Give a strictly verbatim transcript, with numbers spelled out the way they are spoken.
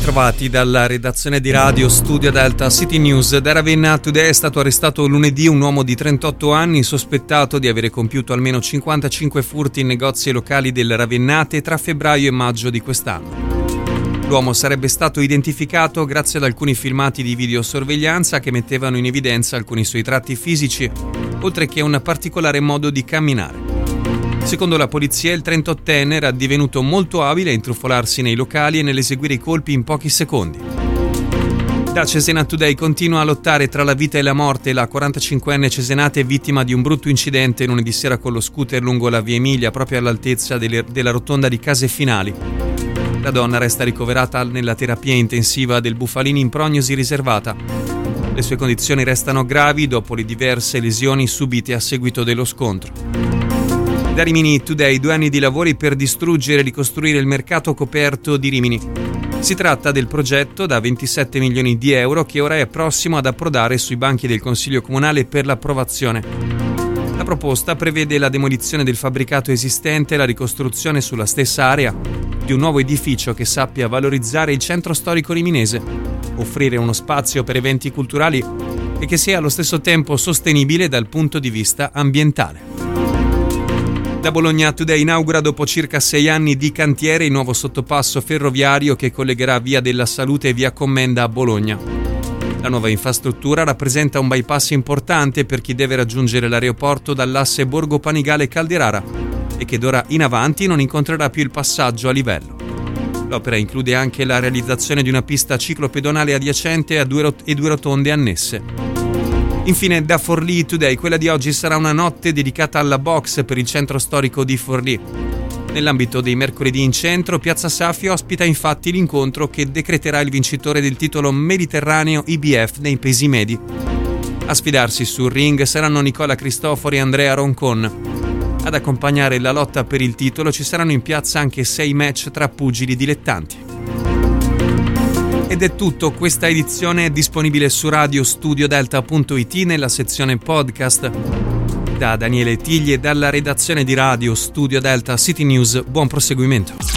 Bentrovati dalla redazione di Radio Studio Delta City News. Da Ravenna Today è stato arrestato lunedì un uomo di trentotto anni sospettato di avere compiuto almeno cinquantacinque furti in negozi e locali del Ravennate tra febbraio e maggio di quest'anno. L'uomo sarebbe stato identificato grazie ad alcuni filmati di videosorveglianza che mettevano in evidenza alcuni suoi tratti fisici, oltre che un particolare modo di camminare. Secondo la polizia, il trentottenne era divenuto molto abile a intrufolarsi nei locali e nell'eseguire i colpi in pochi secondi. Da Cesena Today continua a lottare tra la vita e la morte. La quarantacinquenne cesenate è vittima di un brutto incidente lunedì sera con lo scooter lungo la via Emilia, proprio all'altezza delle, della rotonda di Case Finali. La donna resta ricoverata nella terapia intensiva del Bufalini in prognosi riservata. Le sue condizioni restano gravi dopo le diverse lesioni subite a seguito dello scontro. Da Rimini Today, due anni di lavori per distruggere e ricostruire il mercato coperto di Rimini. Si tratta del progetto da ventisette milioni di euro che ora è prossimo ad approdare sui banchi del Consiglio Comunale per l'approvazione. La proposta prevede la demolizione del fabbricato esistente e la ricostruzione sulla stessa area di un nuovo edificio che sappia valorizzare il centro storico riminese, offrire uno spazio per eventi culturali e che sia allo stesso tempo sostenibile dal punto di vista ambientale. Da Bologna Today inaugura dopo circa sei anni di cantiere il nuovo sottopasso ferroviario che collegherà Via della Salute e Via Commenda a Bologna. La nuova infrastruttura rappresenta un bypass importante per chi deve raggiungere l'aeroporto dall'asse Borgo Panigale-Calderara e che d'ora in avanti non incontrerà più il passaggio a livello. L'opera include anche la realizzazione di una pista ciclopedonale adiacente a due rot- e due rotonde annesse. Infine, da Forlì Today, quella di oggi sarà una notte dedicata alla box per il centro storico di Forlì. Nell'ambito dei mercoledì in centro, Piazza Safio ospita infatti l'incontro che decreterà il vincitore del titolo Mediterraneo I B F nei pesi medi. A sfidarsi sul ring saranno Nicola Cristofori e Andrea Roncon. Ad accompagnare la lotta per il titolo ci saranno in piazza anche sei match tra pugili dilettanti. Ed è tutto, questa edizione è disponibile su radio studio delta punto it nella sezione podcast. Da Daniele Tigli e dalla redazione di Radio Studio Delta City News, buon proseguimento.